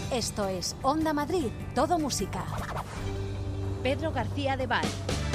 Esto es Onda Madrid, todo música. Pedro García de Val.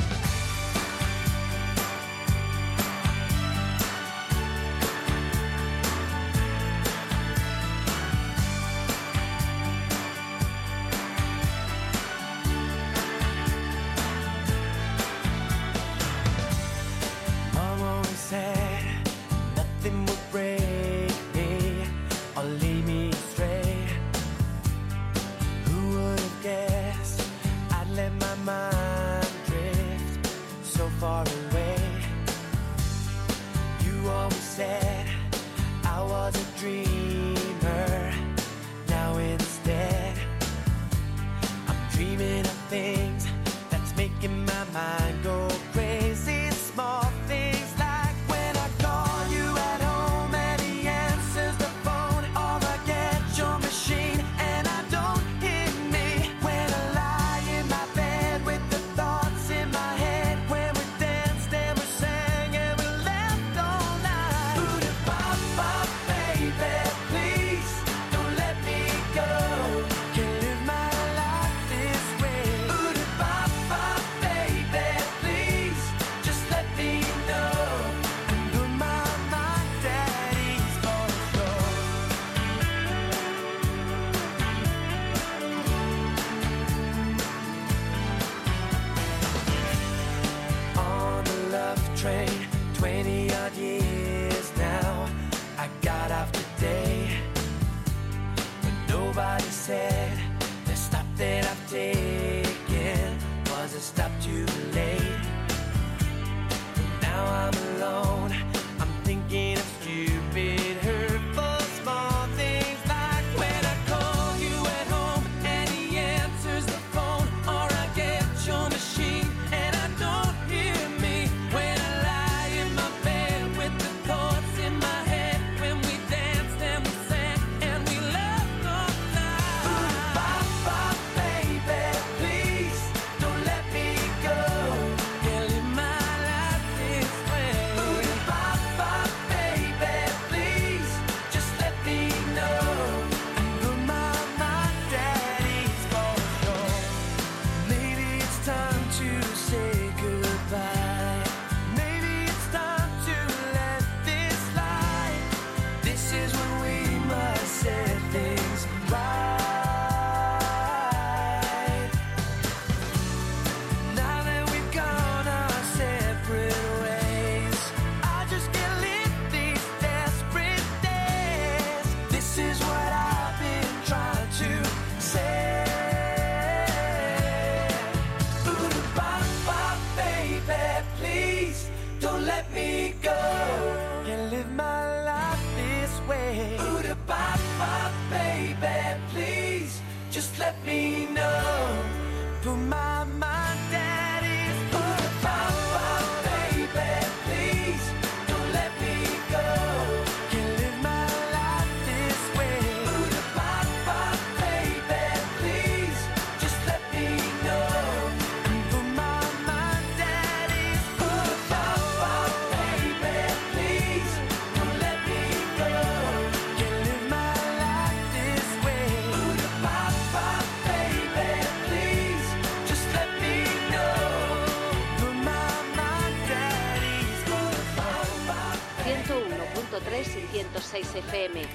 FM,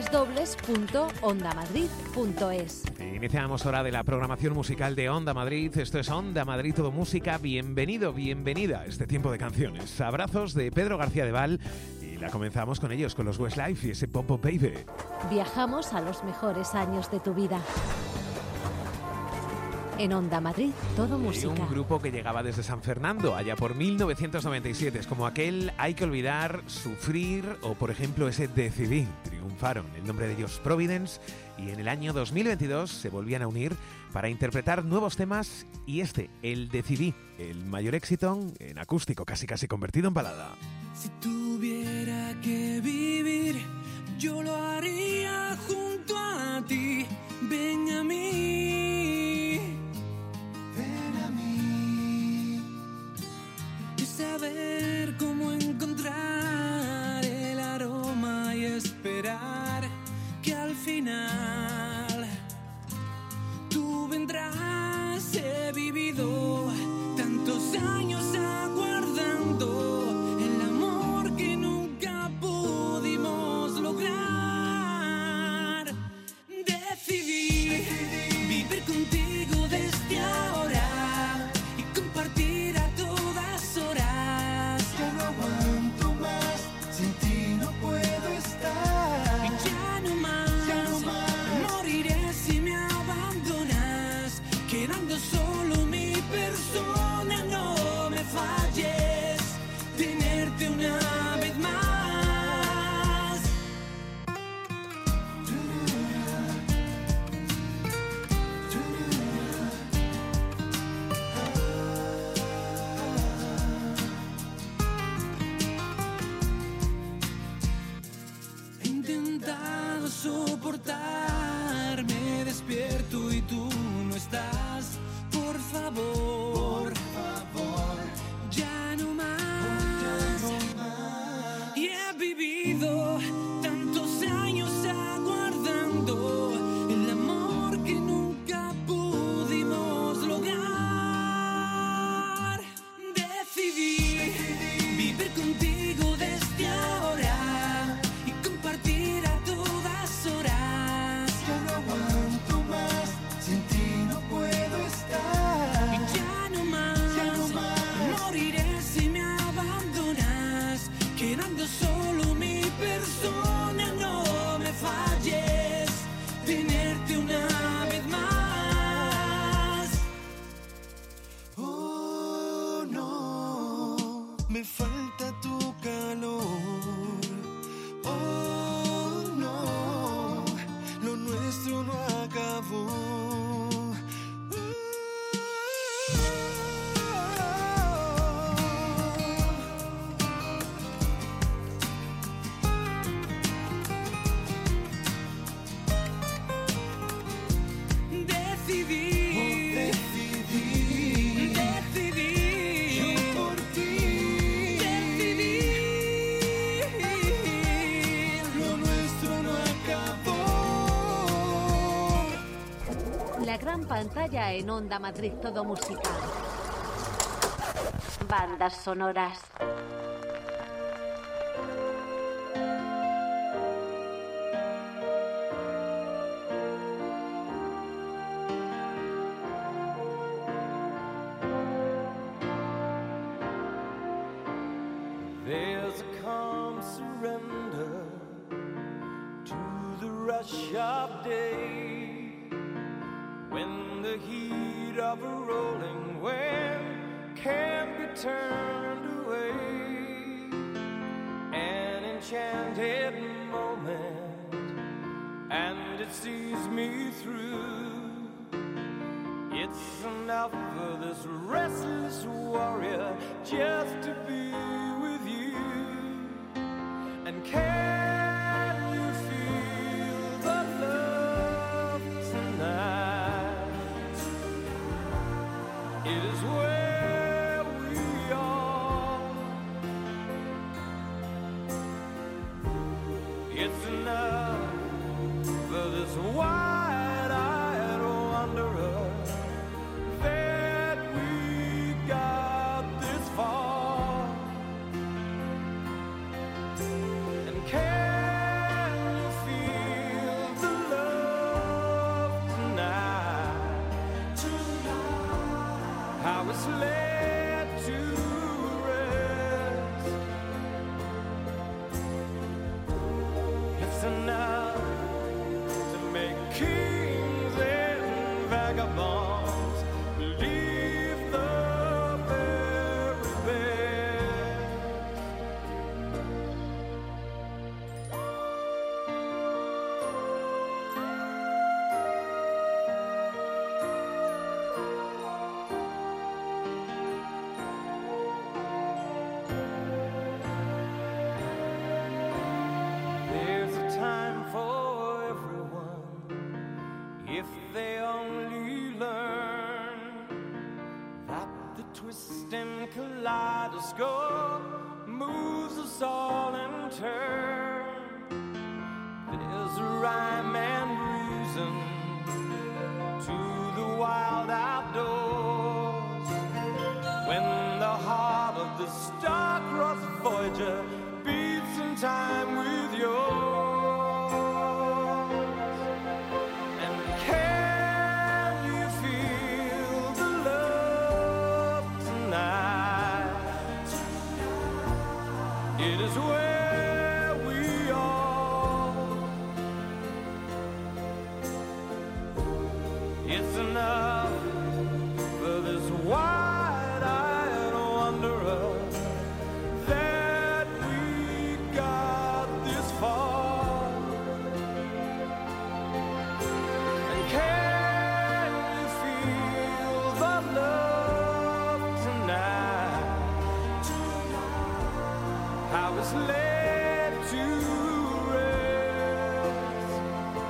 www.ondamadrid.es. Iniciamos hora de la programación musical de Onda Madrid. Esto es Onda Madrid, todo música. Bienvenido, bienvenida a este tiempo de canciones. Abrazos de Pedro García de Val y la comenzamos con ellos, con los Westlife y ese Pop Pop Baby. Viajamos a los mejores años de tu vida. En Onda Madrid, todo música. Un grupo que llegaba desde San Fernando, allá por 1997. Es como aquel Hay que olvidar, Sufrir o, por ejemplo, ese Decidí. Triunfaron. El nombre de ellos, Providence. Y en el año 2022 se volvían a unir para interpretar nuevos temas. Y este, el Decidí, el mayor éxito en acústico, casi convertido en balada. Si tuviera que vivir, yo lo haría junto a ti. Ven a mí. Saber cómo encontrar el aroma y esperar que al final la gran pantalla en Onda Madrid Todo Música. Bandas sonoras. There's a calm surrender to the rush of day, when the heat of a rolling wave can't be turned away. An enchanted moment, and it sees me through. It's enough for this restless warrior just to be with you. And can you feel the love tonight? It is where we are. It's enough for this wide-eyed wanderer that we got this far. And can you feel the love tonight? How it's laid to rest. It's enough to make kings and vagabonds believe the very best. There's a time for everyone if they only learn that the twisting kaleidoscope moves us all in turn. There's a rhyme and reason to the wild outdoors, when the heart of the star-crossed Voyager beats in time with yours. And can you feel the love tonight? It is where we are. It's enough for this wide-eyed wanderer that we got this far. And can you feel the love tonight? How it's laid to rest.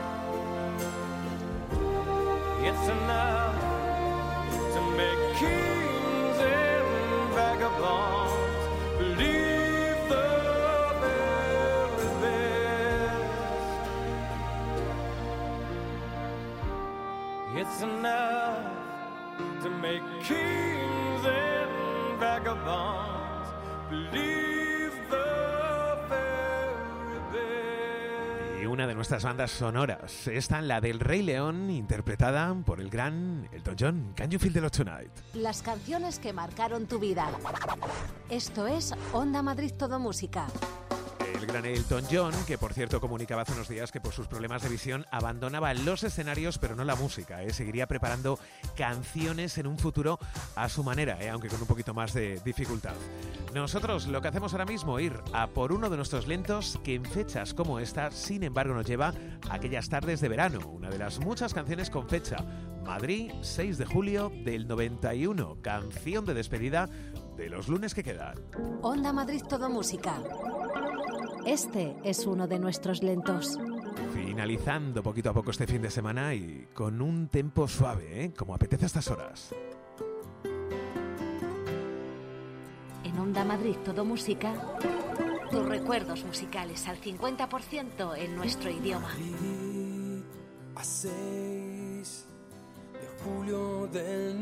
It's enough to make kings and vagabonds believe the very best. It's enough to make kings and vagabonds believe the very best. Y una de nuestras bandas sonoras, esta, la del Rey León, interpretada por el gran Elton John. Can You Feel the Love Tonight? Las canciones que marcaron tu vida. Esto es Onda Madrid Todo Música. El gran Elton John, que por cierto comunicaba hace unos días que por sus problemas de visión abandonaba los escenarios, pero no la música. Seguiría preparando canciones en un futuro a su manera, aunque con un poquito más de dificultad. Nosotros lo que hacemos ahora mismo es ir a por uno de nuestros lentos que en fechas como esta, sin embargo, nos lleva a aquellas tardes de verano. Una de las muchas canciones con fecha. Madrid, 6 de julio del 91. Canción de despedida de los lunes que quedan. Onda Madrid Todo Música. Este es uno de nuestros lentos. Finalizando poquito a poco este fin de semana y con un tempo suave, como apetece a estas horas. En Onda Madrid Todo Música, tus recuerdos musicales al 50% en nuestro idioma. A 6 julio del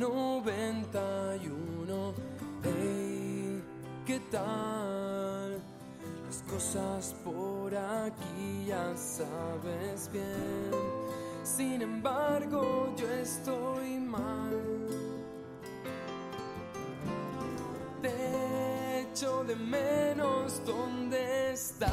91. Hey, ¿qué tal? Las cosas por aquí ya sabes bien. Sin embargo, yo estoy mal. Te echo de menos, ¿dónde estás?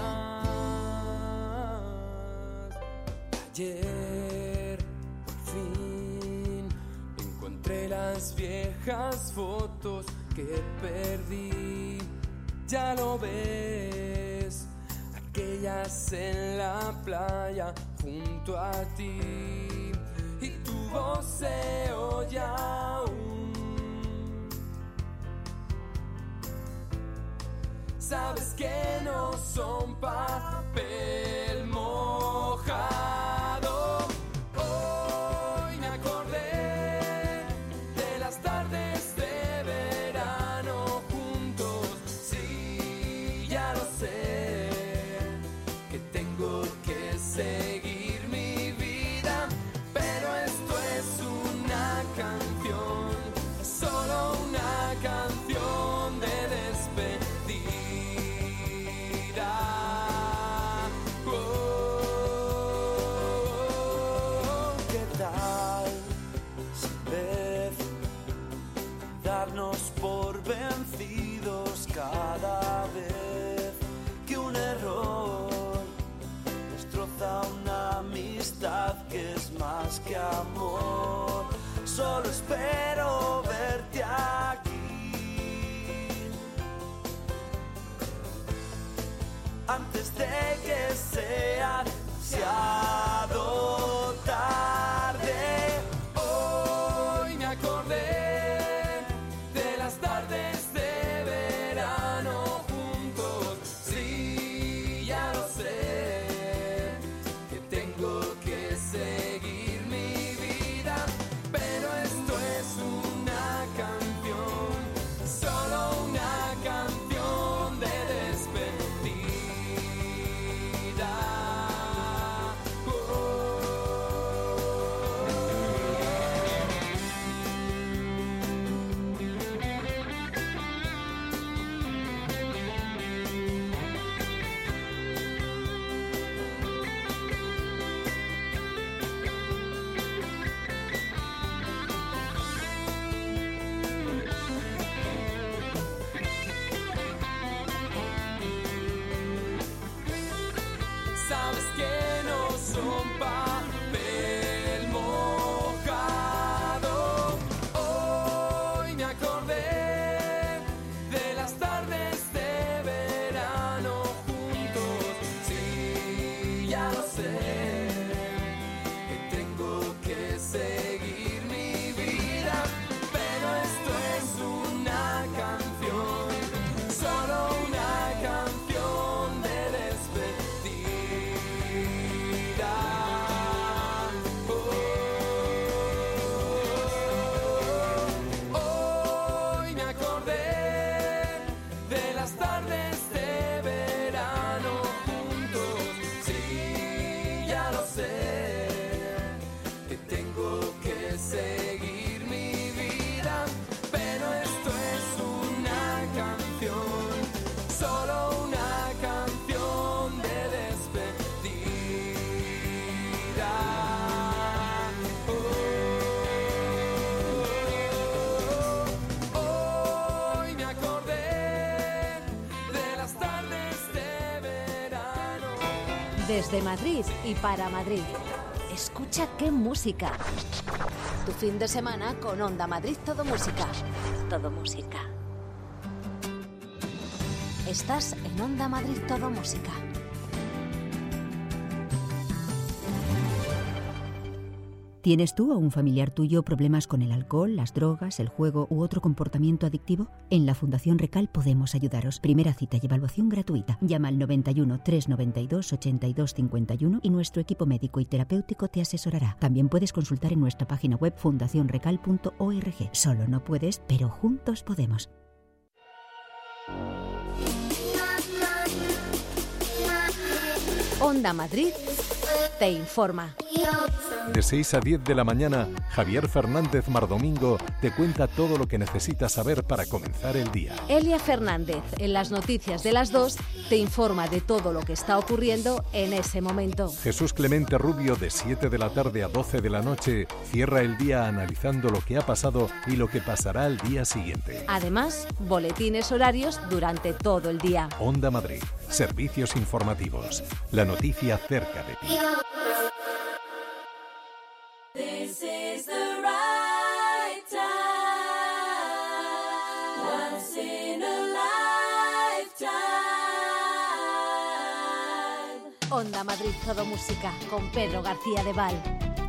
Ayer, por fin, encontré las viejas fotos que perdí. Ya lo ves, aquellas en la playa junto a ti. Y tu voz se oye aún. Sabes que no son papel mojado. Hoy me acordé de las tardes de verano juntos. Sí, ya lo sé, que tengo que seguir mi vida, pero esto es una canción, solo una canción de despedida. Por vencidos cada vez que un error destroza una amistad que es más que amor. Solo espero verte aquí antes de que sea demasiado tarde. Hoy me acordé tardes de verano juntos. Sí, ya lo sé, que tengo que seguir mi vida, pero esto es una canción, solo una canción de despedida. Sabes que no son papel mojado. Hoy me acordé de las tardes de verano juntos. Sí, ya lo sé, que tengo que seguir mi vida, pero esto es una canción, solo una canción de despedida. Hoy me acordé de las tardes de verano juntos. Sí, ya lo sé, que tengo que seguir mi vida, pero esto es una canción, solo una canción de despedida. Hoy me acordé de las tardes de verano. Desde Madrid y para Madrid. Escucha qué música. Tu fin de semana con Onda Madrid Todo Música. Todo Música. Estás en Onda Madrid Todo Música. ¿Tienes tú o un familiar tuyo problemas con el alcohol, las drogas, el juego u otro comportamiento adictivo? En la Fundación Recal podemos ayudaros. Primera cita y evaluación gratuita. Llama al 91 392 82 51 y nuestro equipo médico y terapéutico te asesorará. También puedes consultar en nuestra página web fundacionrecal.org. Solo no puedes, pero juntos podemos. Onda Madrid te informa. De 6 a 10 de la mañana, Javier Fernández Mardomingo te cuenta todo lo que necesitas saber para comenzar el día. Elia Fernández, en las noticias de las 2, te informa de todo lo que está ocurriendo en ese momento. Jesús Clemente Rubio, de 7 de la tarde a 12 de la noche, cierra el día analizando lo que ha pasado y lo que pasará al día siguiente. Además, boletines horarios durante todo el día. Onda Madrid, servicios informativos. La noticia cerca de ti. This is the right time. Once in a lifetime. Onda Madrid Todo Música con Pedro García de Val.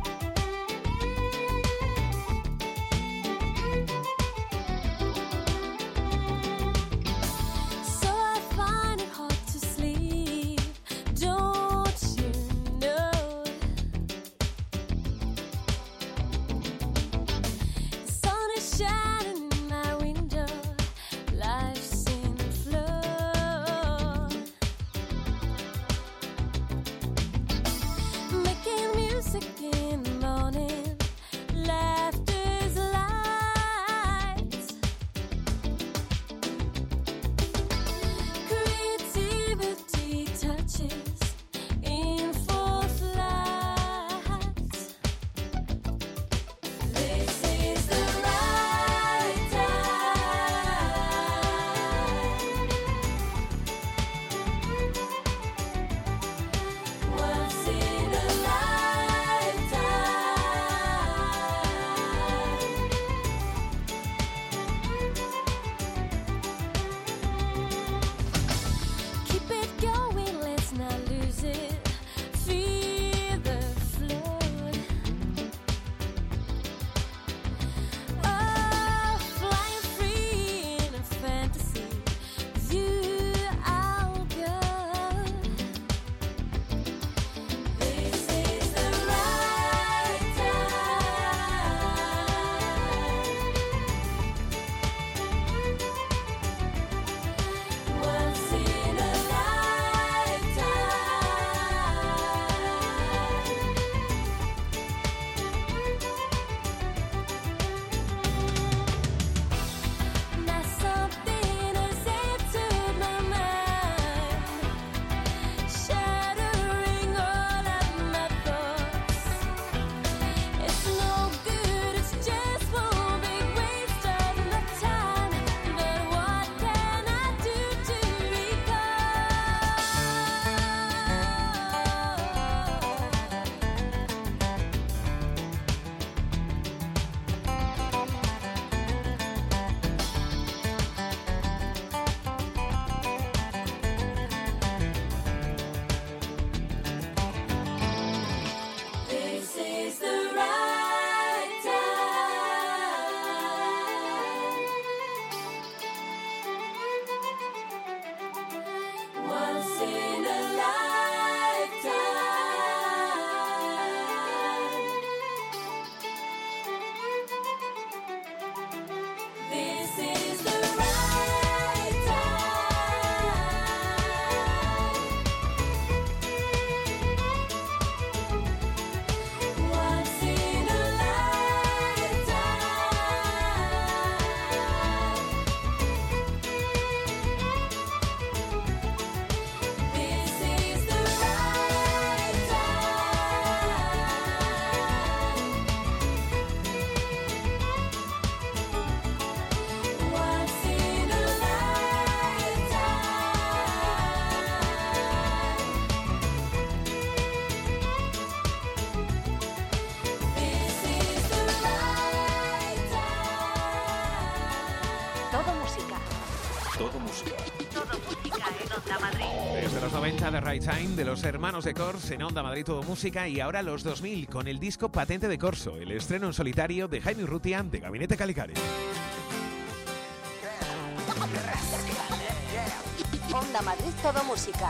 Desde los 90 de Right Time, de los hermanos de Cors en Onda Madrid Todo Música, y ahora los 2000 con el disco Patente de Corso, el estreno en solitario de Jaime Urrutia de Gabinete Calicari. Onda Madrid Todo Música.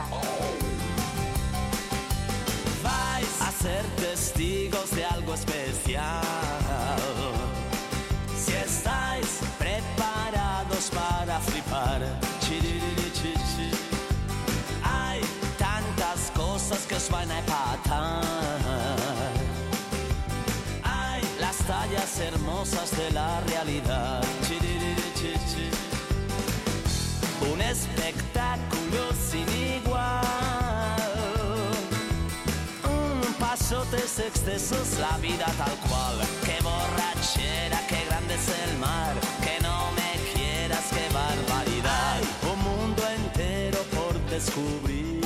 Vais a ser testigos de algo especial. Si estáis preparados para flipar. Hay tantas cosas que os van a empatar. fallas hermosas de la realidad. Chiririchichi. Un espectáculo sin igual. Pasotes, excesos, la vida tal cual. Qué borrachera, qué grande es el mar. Que no me quieras, qué barbaridad. Un mundo entero por descubrir.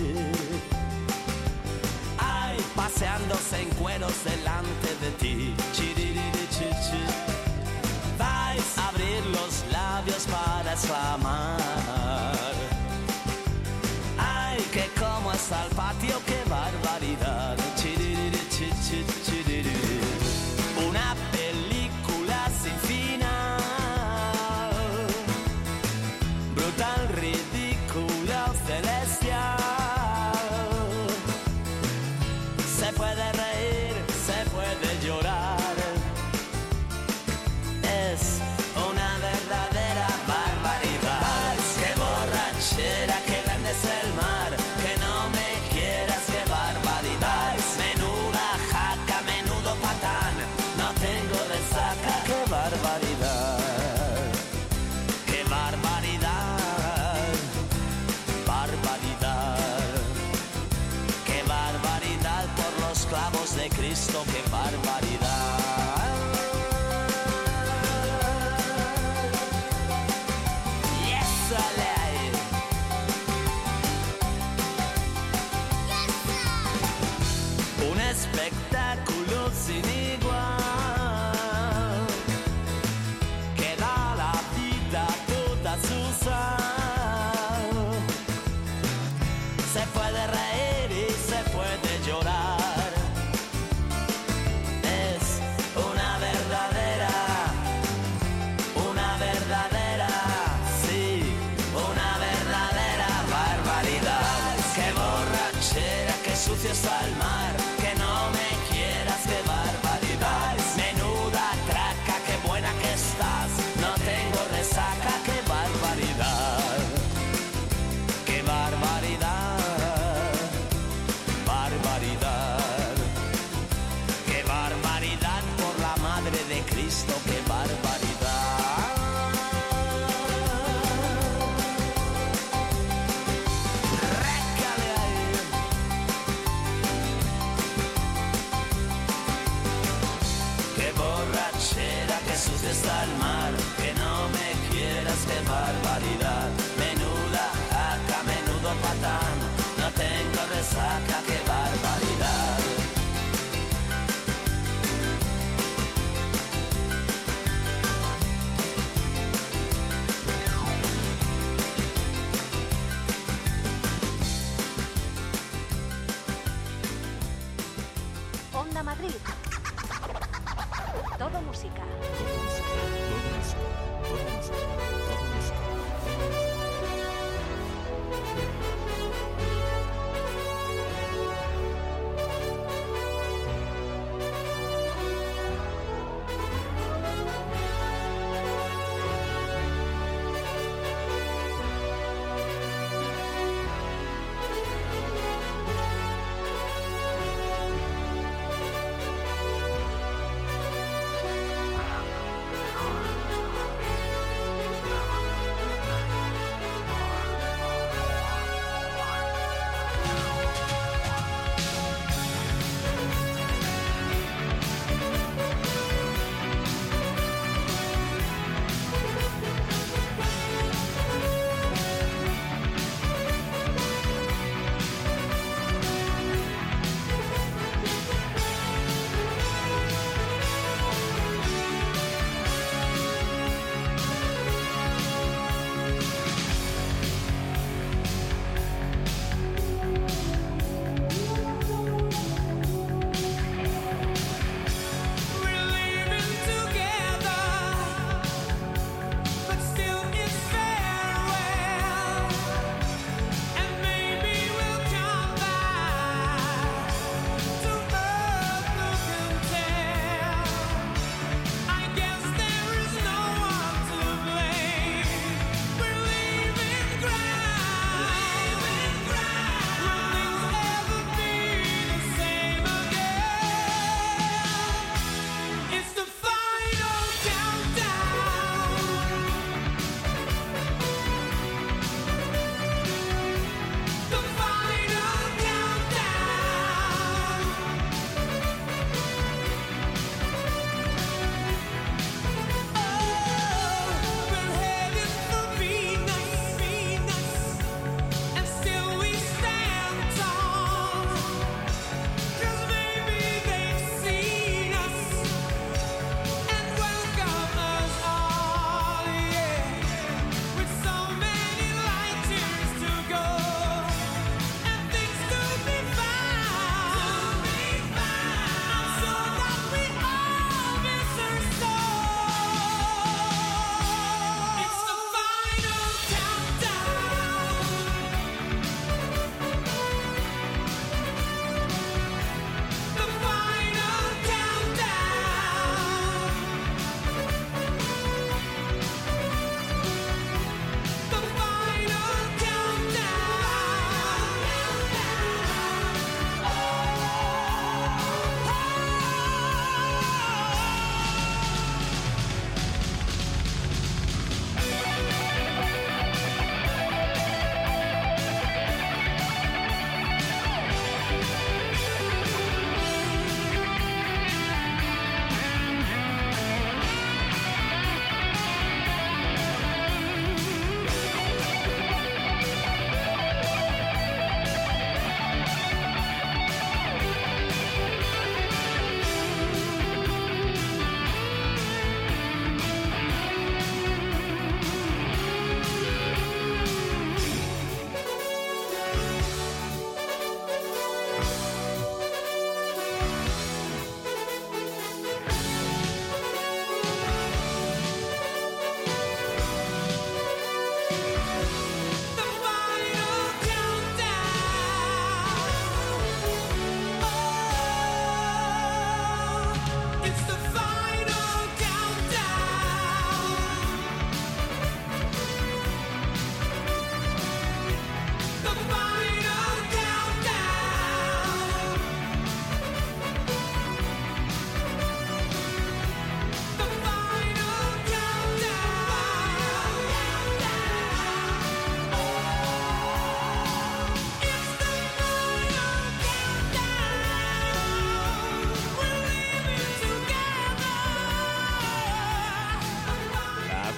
Ay, paseándose en cueros delante de ti. Chiririchichi. Vais a abrir los labios para exclamar. Ay, que como está el patio, qué barbaridad. Chiririchichi, chiriri. Una película sin final. Brutal, ridícula, celestial. Se puede reír, se puede llorar. Es una verdadera barbaridad. Qué borrachera, qué grande es el mar. Que no me quieras, qué barbaridad. Menuda jaca, menudo patán. No tengo resaca, qué barbaridad. Qué barbaridad. Barbaridad. Qué barbaridad por los clavos de Cristo, qué barbaridad. Un espectáculo sin igual que da la vida toda su sal. Se puede reír y se puede llorar. Es una verdadera, sí, una verdadera barbaridad. Qué borrachera, qué sucio está el mar. Que no me quieras, qué barbaridad. Menuda traca, qué buena que estás. No tengo resaca, qué barbaridad. Qué barbaridad. Barbaridad. Qué barbaridad por la madre de Cristo, qué barbaridad. Récale ahí. Qué borrachera, qué sucio está el mar. Que no me quieras, qué barbaridad. Menuda jaca, menudo patán. No tengo resaca, qué barbaridad. Onda Madrid. Todo música.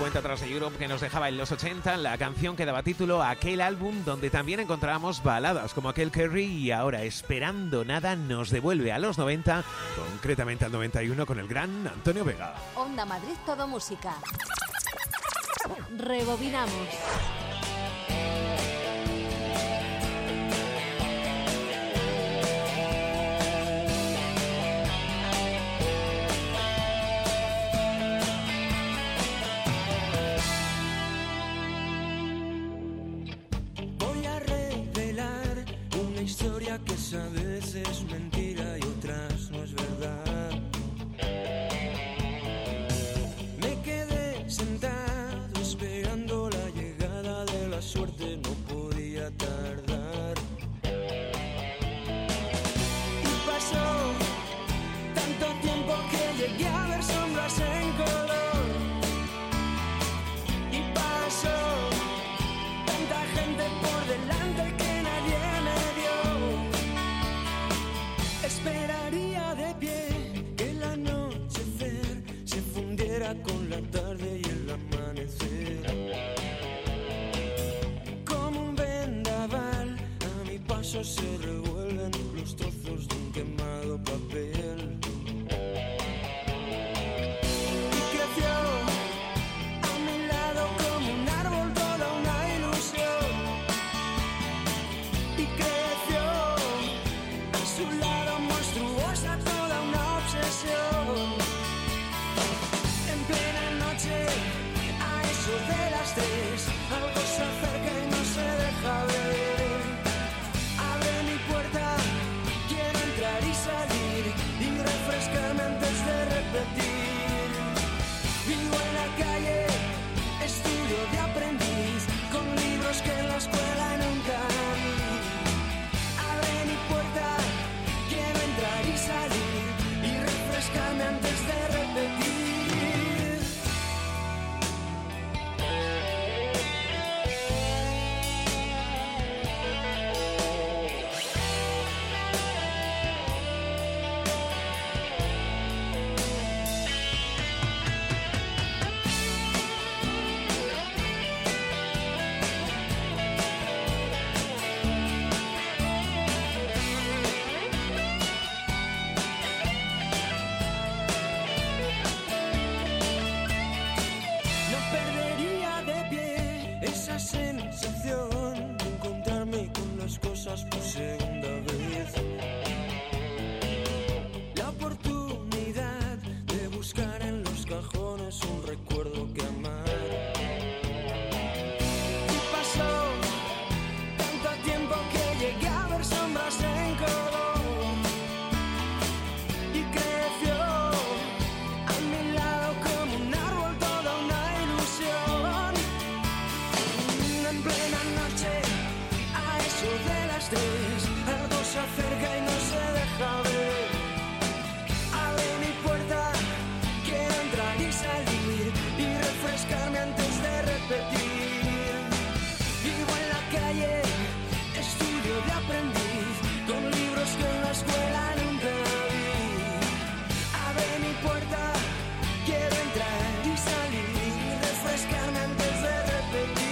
cuenta atrás de Europe que nos dejaba en los 80 la canción que daba título a aquel álbum donde también encontrábamos baladas como aquel Kerry, y ahora Esperando Nada nos devuelve a los 90, concretamente al 91 con el gran Antonio Vega. Onda Madrid, todo música. Rebobinamos. Voy a revelar una historia que a veces es mentira y otras no es verdad. Me quedé sentado esperando la llegada de la suerte, no podía tardar. Y pasó tanto tiempo que llegué a ver sombras en color. Y pasó tanta gente por delante que nadie me vio. Esperaría de pie que el anochecer se fundiera con la tarde y el amanecer. Como un vendaval, a mi paso se revuelven los trozos de un quemado papel. Y creció a mi lado como un árbol toda una ilusión. Y creció a su lado monstruosa toda una obsesión. En plena noche, a eso de las 3, algo se acerca y no se deja ver. Abre mi puerta, quiero entrar y salir y refrescarme antes de repetir. Vivo en la calle, estudio de aprendiz, con libros que en la escuela nunca vi. Abre mi puerta, quiero entrar y salir y refrescarme antes de repetir. No perdería de pie esa sensación de encontrarme con las cosas por segunda vez. La oportunidad de buscar en los cajones un recuerdo que amar. Y pasó tanto tiempo que llegué a ver sombras en color. Y creció a mi lado como un árbol toda una ilusión. En plena noche, a eso de las 3, algo se acerca y no se deja ver. Abre mi puerta, quiero entrar y salir y refrescarme antes de repetir. Vivo en la calle, estudio de aprendiz, con libros que en la escuela nunca vi. Abre mi puerta, quiero entrar y salir y refrescarme antes de repetir.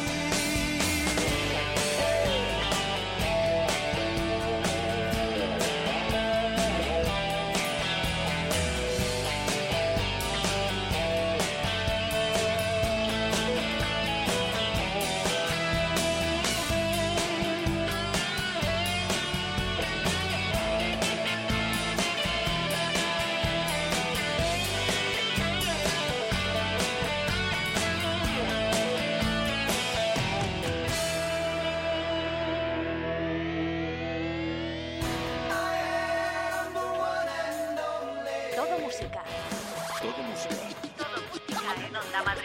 Todo música. Todo música. Todo música en Onda Madrid.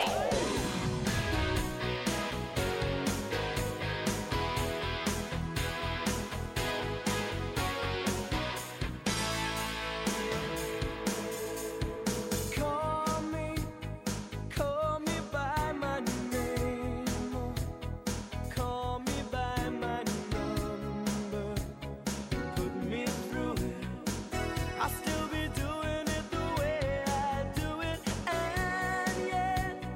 Call me by my name, call me by my number, put me through it. I'll still be doing it the way I do it, and yet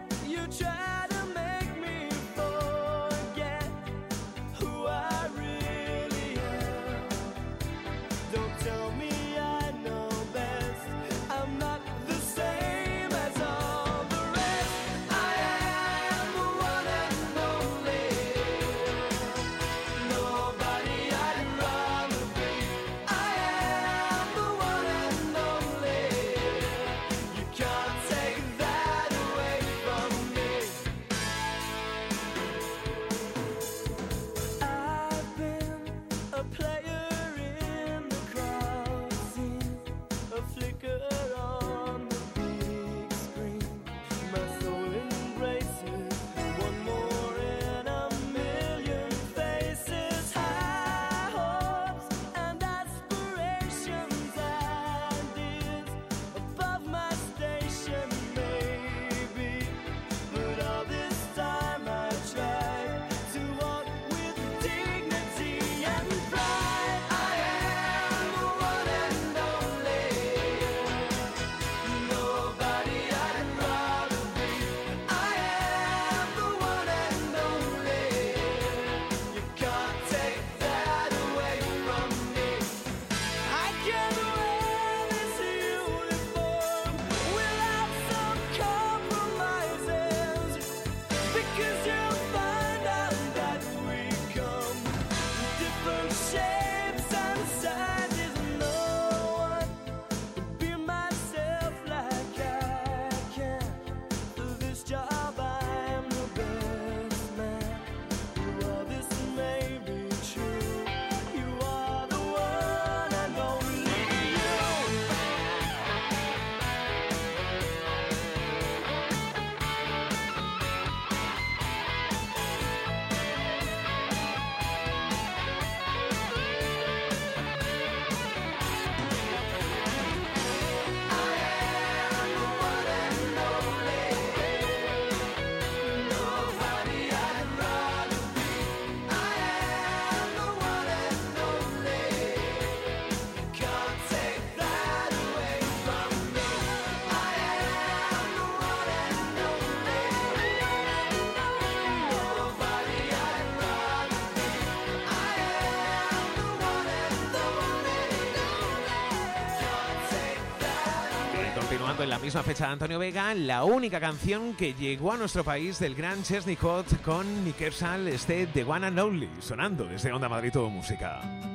en la misma fecha de Antonio Vega, la única canción que llegó a nuestro país del gran Chesney Cott con Nick Kershaw, The One and Only, sonando desde Onda Madrid Todo Música.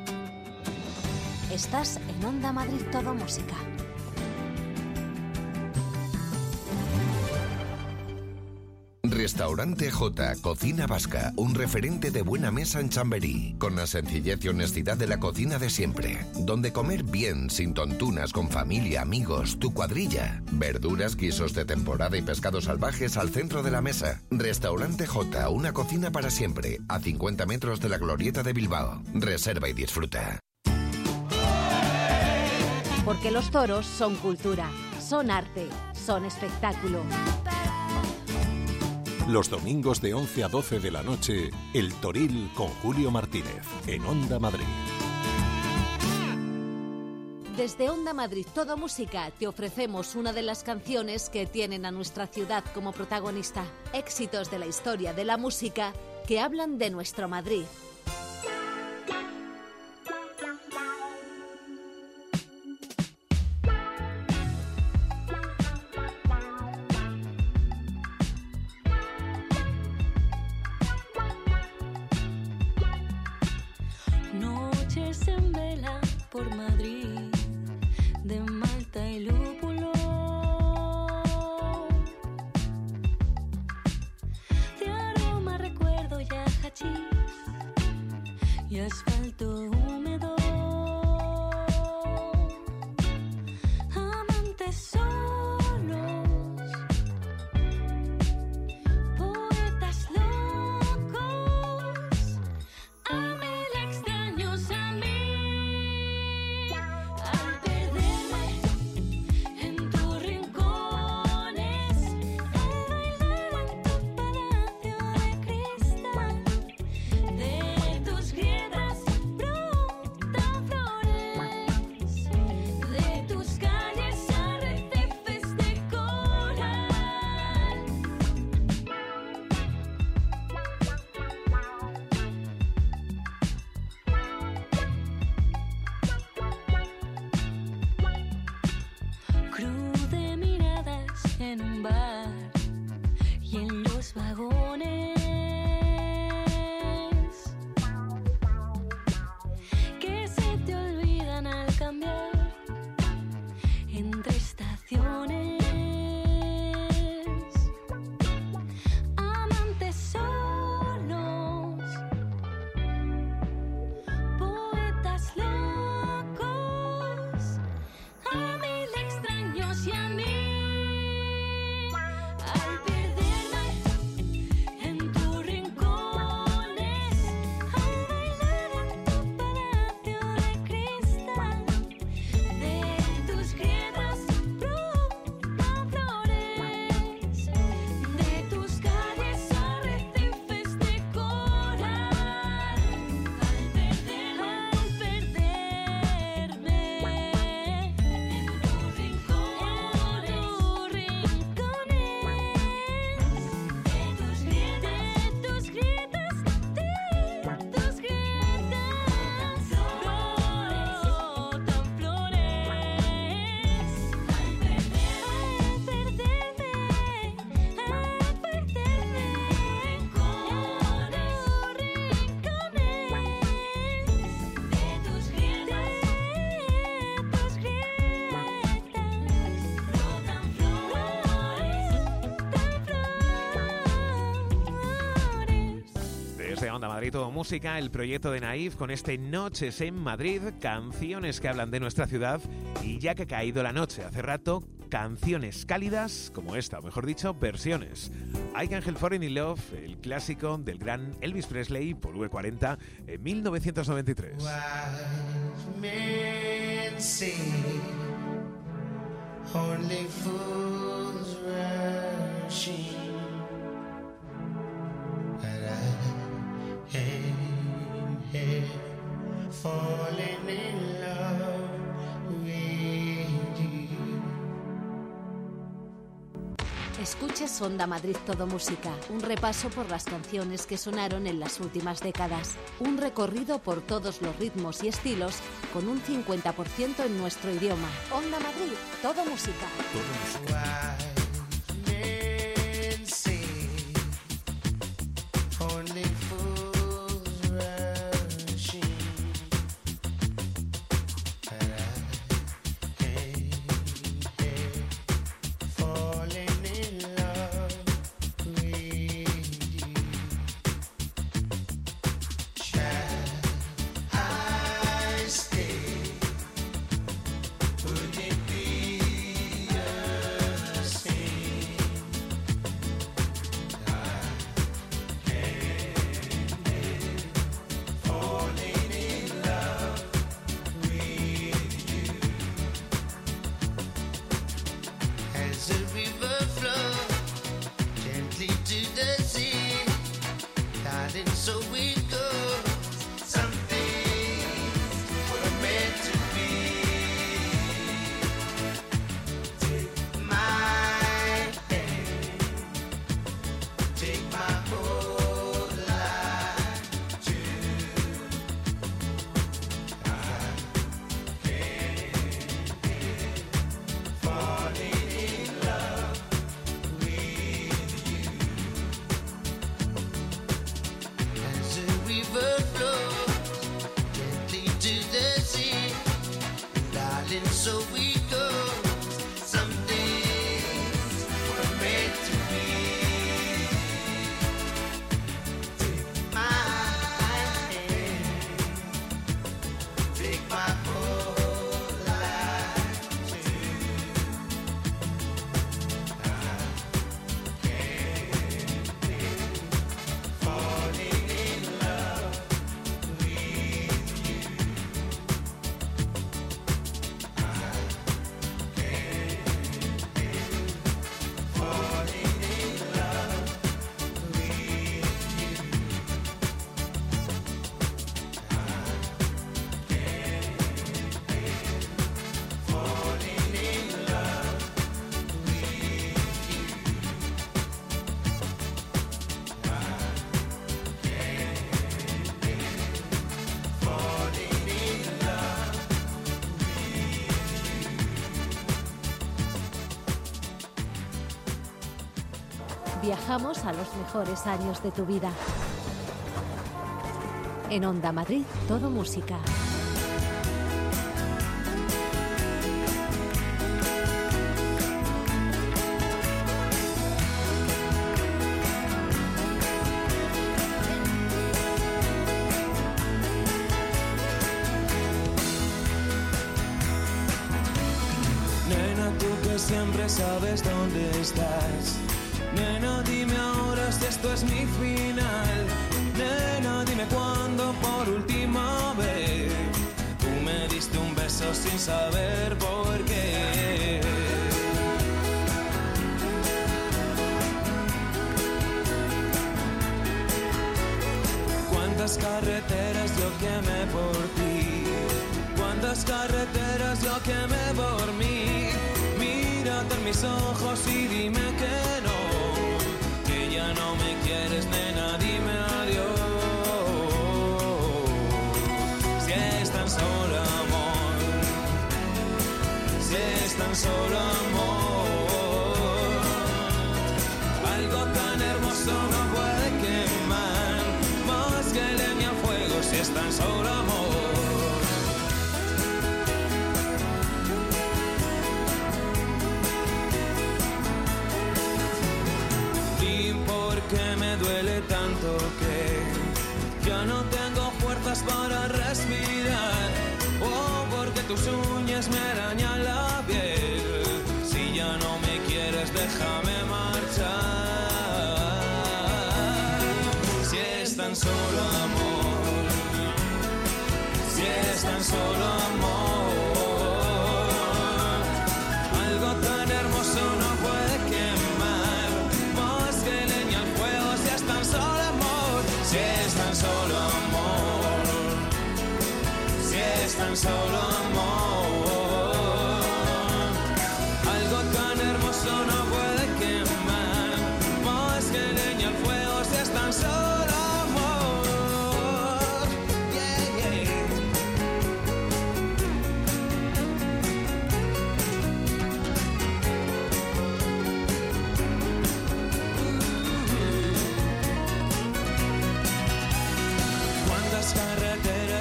Estás en Onda Madrid Todo Música. Restaurante J, Cocina Vasca, un referente de buena mesa en Chamberí, con la sencillez y honestidad de la cocina de siempre, donde comer bien, sin tontunas, con familia, amigos, tu cuadrilla, verduras, guisos de temporada y pescados salvajes al centro de la mesa. Restaurante J, una cocina para siempre, a 50 metros de la Glorieta de Bilbao. Reserva y disfruta. Porque los toros son cultura, son arte, son espectáculo. Los domingos de 11 a 12 de la noche, El Toril con Julio Martínez, en Onda Madrid. Desde Onda Madrid Todo Música te ofrecemos una de las canciones que tienen a nuestra ciudad como protagonista. Éxitos de la historia de la música que hablan de nuestro Madrid. Noches en vela por Madrid, de Malta y lúpulo, de aroma recuerdo ya hachís y asfalto húmedo, amantes solos, poetas locos, a mil extraños a mí, al perderme en tus rincones, al bailar en tu palacio de cristal, de tus grietas brotan flores, de tus calles arrecifes de coral. Crude miradas en un bar y en los vagones, que se te olvidan al cambiar entre estaciones, amantes solos, poetas locos, a mil extraños y a mí, al perderme en tus rincones, al bailar en tu palacio de cristal, de tus grietas brotan flores, de tus calles arrecifes de coral, al perderme en tus Desde Onda Madrid Todo Música, el proyecto de Naif con este Noches en Madrid, canciones que hablan de nuestra ciudad y ya que ha caído la noche hace rato, canciones cálidas como esta, o mejor dicho, versiones. I Can't Help Falling in Love, el clásico del gran Elvis Presley por V40 en 1993. Wise men say only fools rushing, but I am here falling in love with you. Escuchas Onda Madrid Todo Música, un repaso por las canciones que sonaron en las últimas décadas. Un recorrido por todos los ritmos y estilos con un 50% en nuestro idioma. Onda Madrid Todo Música. Viajamos a los mejores años de tu vida. En Onda Madrid, Todo Música. Nena, tú que siempre sabes dónde estás. Nena, dime ahora si esto es mi final. Nena, dime cuándo por última vez tú me diste un beso sin saber por qué. Cuántas carreteras yo quemé por ti, cuántas carreteras yo quemé por mí. Mírate en mis ojos y dime que no, que ya no me quieres, nena, dime adiós. Si es tan solo amor, si es tan solo amor, algo tan hermoso no puede quemar más que leña al fuego. Si es tan solo amor. Que me duele tanto que ya no tengo fuerzas para respirar. Oh, porque tus uñas me arañan la piel. Si ya no me quieres, déjame marchar. Si es tan solo amor, si es tan solo amor, algo tan hermoso no puede quemar más que leña al fuego. Si es tan solo amor, si es tan solo amor, si es tan solo amor, algo tan hermoso no puede quemar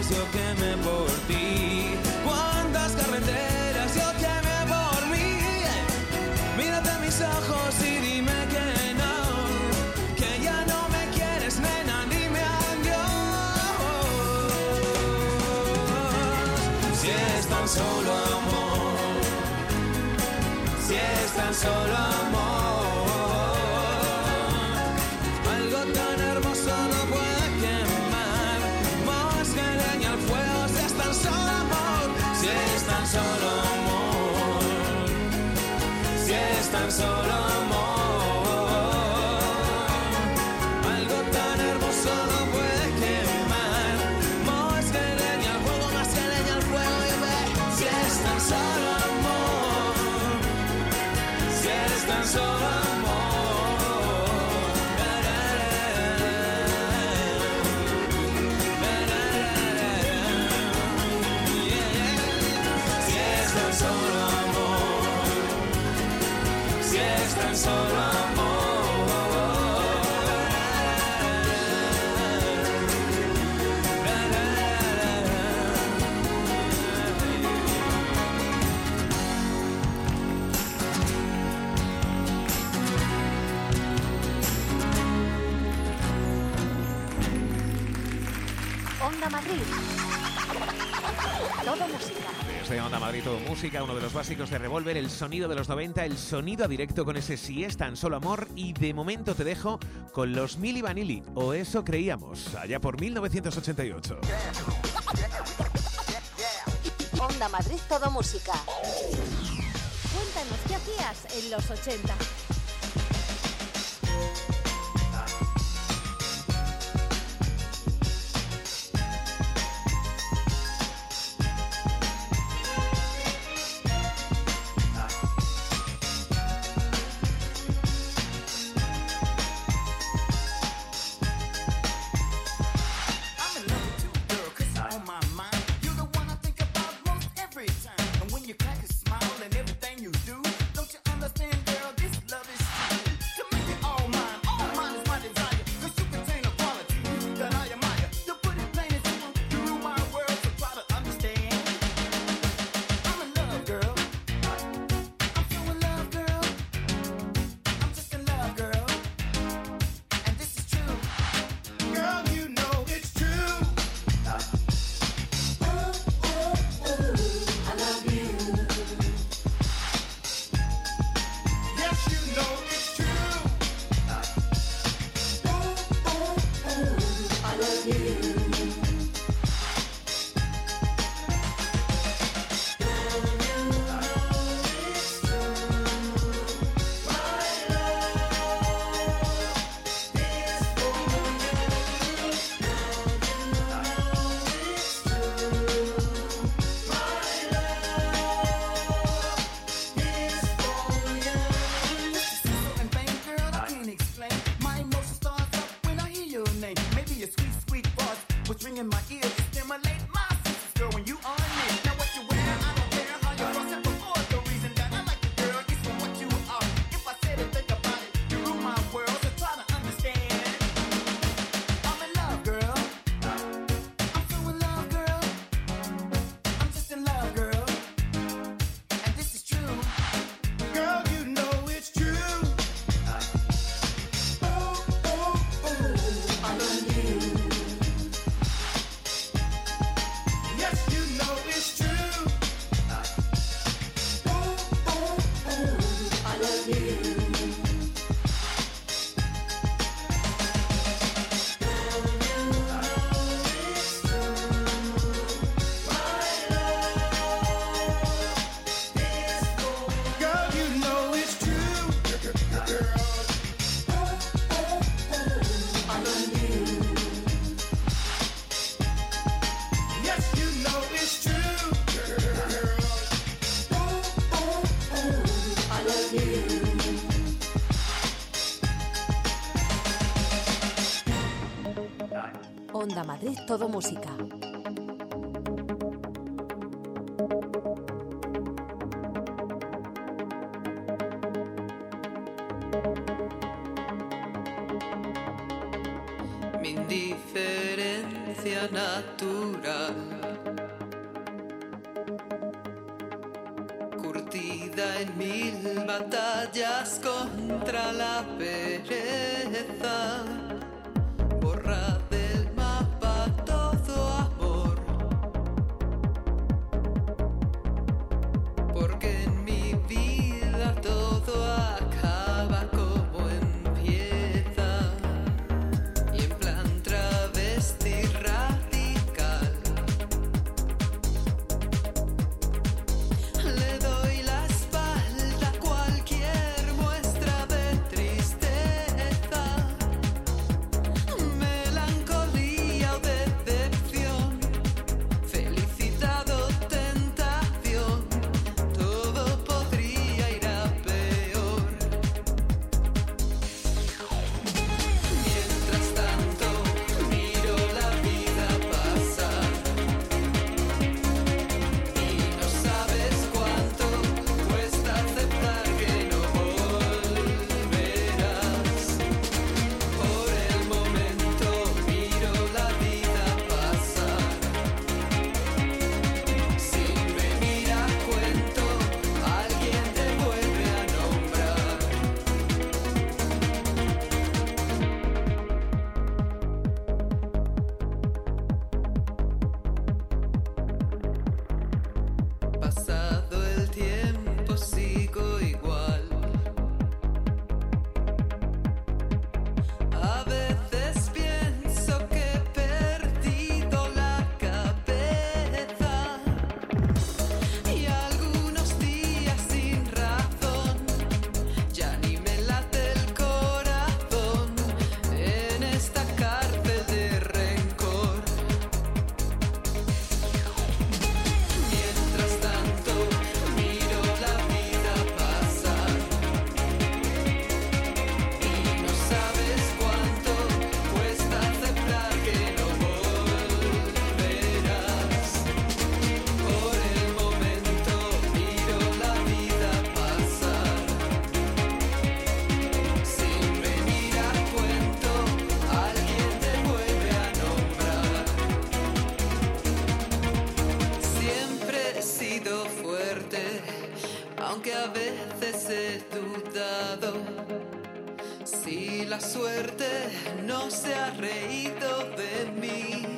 veces yo quemé por ti, cuántas carreteras yo quemé por mí. Mírate a mis ojos y dime que no, que ya no me quieres, nena, dime adiós. Si es tan solo amor, si es tan solo amor, algo tan hermoso no puede quemar más que leña al fuego. Si es tan solo amor, si es tan solo amor, si es tan solo amor, algo tan hermoso no puede quemar más que leña al fuego, más que leña al fuego. Y ve, si es tan solo amor, si es tan solo amor. Tan solo Onda Madrid. Todo música. Desde Onda Madrid, todo música, uno de los básicos de Revolver, el sonido de los 90, el sonido a directo con ese Si es tan solo amor. Y de momento te dejo con los Milli Vanilli, o eso creíamos, allá por 1988. Onda Madrid, todo música. Cuéntanos qué hacías en los 80. Onda Madrid, todo música. Mindy indiferencia natural, curtida en 1000 batallas contra la pereza, borra del mapa todo amor, porque en mi vida todo acaba como empieza, y en plan travesti radical le doy la espalda a cualquier muestra de tristeza, melancolía o decepción, felicidad o tentación, todo podría ir a peor. Mientras tanto miro la vida pasar y no sabes cuánto cuesta aceptar que no volverás. Por el momento miro la vida pasar sin venir a cuento, alguien te vuelve a nombrar. Pasado el tiempo sigo igual. A veces pienso que he perdido la cabeza y algunos días sin razón ya ni me late el corazón en esta cárcel de rencor. Mientras tanto miro la vida pasar y no sabes cuánto cuesta aceptar que no volverás. Por el momento miro la vida pasar sin venir a cuento, alguien te vuelve a nombrar. Siempre he sido fuerte, aunque a veces he dudado si la suerte no se ha reído de mí.